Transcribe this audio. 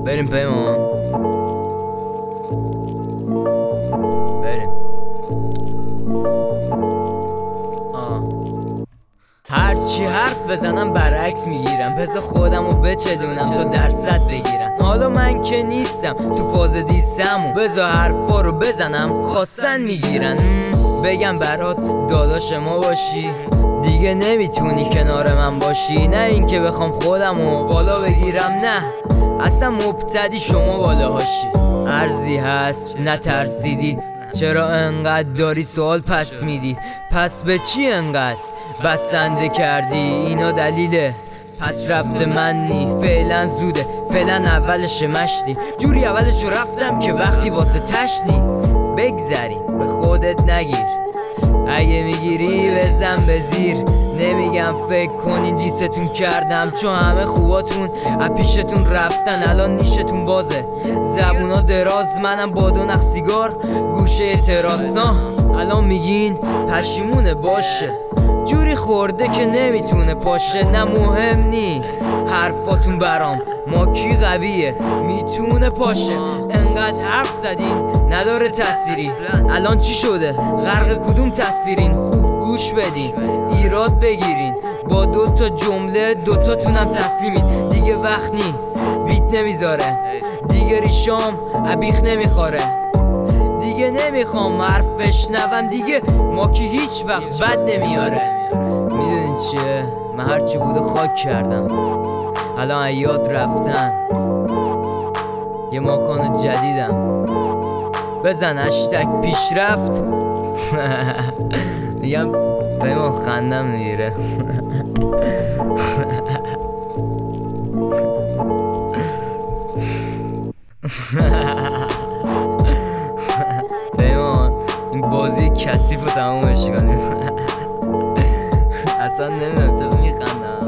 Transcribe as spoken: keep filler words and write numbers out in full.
بریم پیمان، بریم. آه. هرچی حرف بزنم برعکس میگیرم، بذار خودمو بچلونم تا درصد بگیرم. حالا من که نیستم تو فاز دیستم و بذار حرفا رو بزنم خواستن میگیرن. بگم برات داداش ما باشی، دیگه نمیتونی کنار من باشی. نه اینکه بخوام خودمو بالا بگیرم، نه اصلا مبتدی شما بالاهاشی. ارزی هست نترسیدی، چرا انقدر داری سوال پس میدی؟ پس به چی انقدر بسنده کردی؟ اینا دلیله پس رفت من نی. فعلا زوده، فعلا اولش مشتی. جوری اولشو رفتم که وقتی واسه تشنی. بگذریم به خودت نگیر، اگه میگیری بزن به زیر. نمیگم فکر کنین دیستون کردم، چون همه خوباتون اپیشتون رفتن. الان نیشتون بازه، زبونا دراز، منم با دو نخ سیگار گوشه تراسا. الان میگین پشیمونه باشه، جوری خورده که نمیتونه پاشه. نه مهم نی حرفاتون برام، ما کی قویه میتونه پاشه. انقدر حرف زدین نداره تأثیری، الان چی شده؟ غرق کدوم تصویرین؟ خوب گوش بدین، ایراد بگیرین. با دو تا جمله دوتاتونم تسلیمین. دیگه وقت نی بیت نمیذاره، دیگه ریشام ابیخ نمیخوره. دیگه نمیخوام حرف شنوم، دیگه ما کی هیچ وقت بد نمیاره. میدونین چیه؟ من هرچی بوده خاک کردم، الان یاد رفتن. یه ماکان جدیدم، بزن هشتگ پیشرفت. میگم پیمان خندم میگیره. پیمان این بازی کثیف رو تمومش کنیم. اصلا نمیدونم چرا میخندم.